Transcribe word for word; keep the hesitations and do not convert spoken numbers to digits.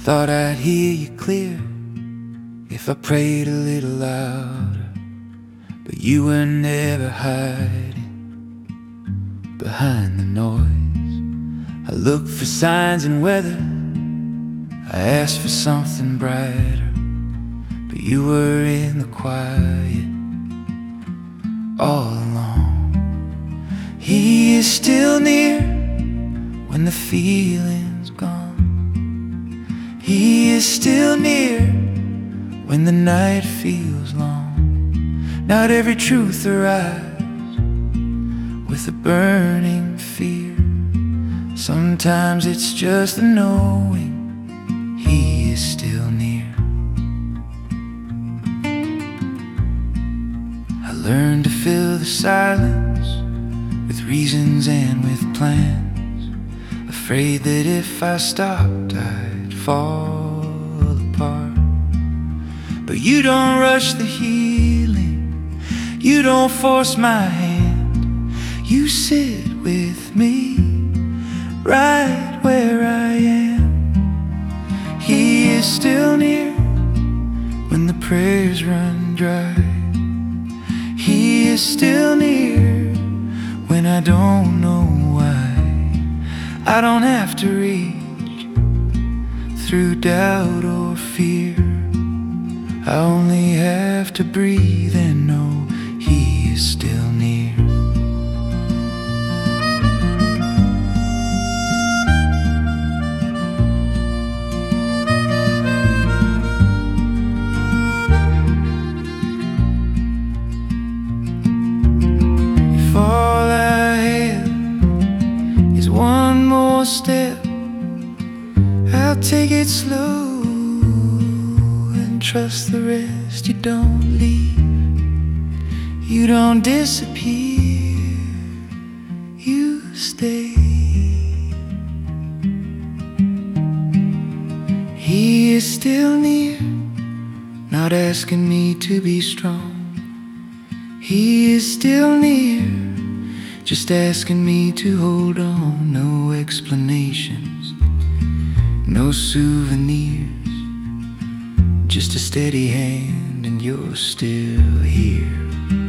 Thought I'd hear you clear if I prayed a little louder, but you were never hiding behind the noise. I looked for signs in weather, I asked for something brighter, but you were in the quiet all along. He is still near when the feeling's gone. He is still near when the night feels long. Not every truth arrives with a burning fear. Sometimes it's just the knowing He is still near. I learned to fill the silence with reasons and with plans, afraid that if I stopped I'd fall apart. But you don't rush the healing, you don't force my hand. You sit with me right where I am. He is still near when the prayers run dry. He is still near when I don't know why. I don't have to reach through doubt or fear. I only have to breathe and know He is still near. If all I have is one more step, I'll take it slow and trust the rest. You don't leave, you don't disappear, you stay. He is still near, not asking me to be strong. He is still near, just asking me to hold on. No explanations, no souvenirs, just a steady hand and you're still here.